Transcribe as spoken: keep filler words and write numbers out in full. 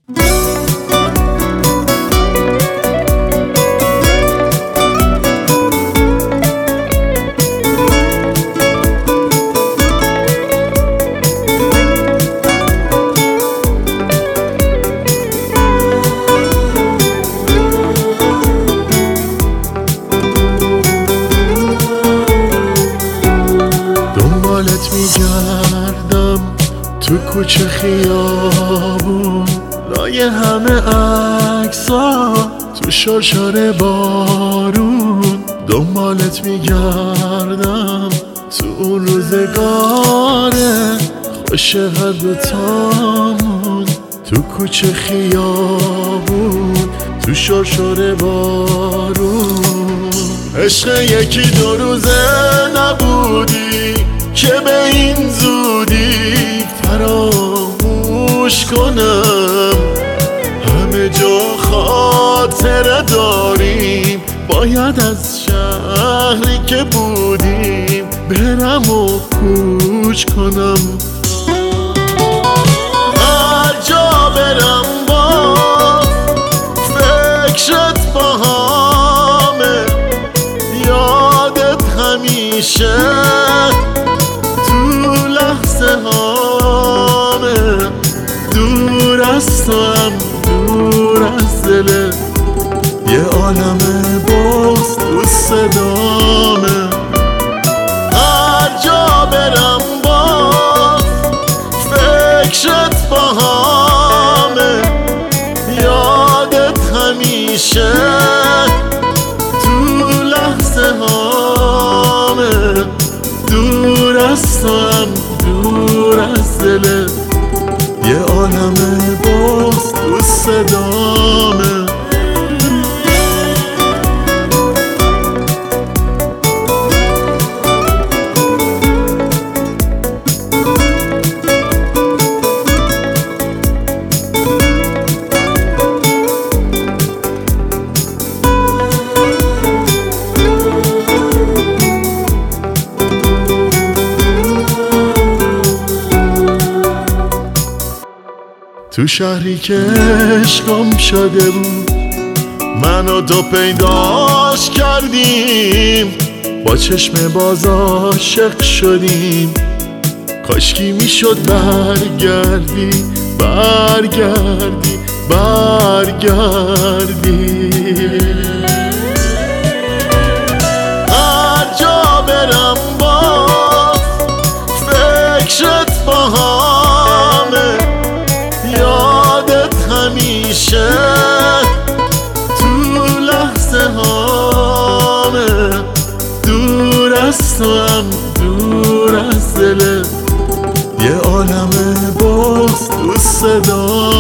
دنبالت میگردم تو کوچه خیابون، لای همه عکس‌ها تو شرشر بارون. دنبالت میگردم تو اون روزگاره خوش هر دوتامون، تو کوچه خیابون تو شرشر بارون. عشق یکی دو روزه نبودی که به این زودی فراموش کنم. همه جا خاطره داریم، باید از شهری که بودیم برم و کوچ کنم. هر جا برم با فکرت باهامه، یادت همیشه تو لحظه هامه. دور از تو هم دور از دلت، یه عالم بغض تو صدامه. هر جا برم با فکرت باهامه، یادت همیشه تو لحظه هامه. دور از تو هم دور از دلت، یه عالم بغض تو صدامه. تو شهری که عشقم شده بود، من و تو پیداش کردیم، با چشم باز عاشق شدیم. کاشکی میشد برگردی برگردی برگردی. هر جا برم با فکرت باهامه، یادت همیشه تو لحظه هامه. دور از تو هم دور از دلت، یه عالم بغض تو صدا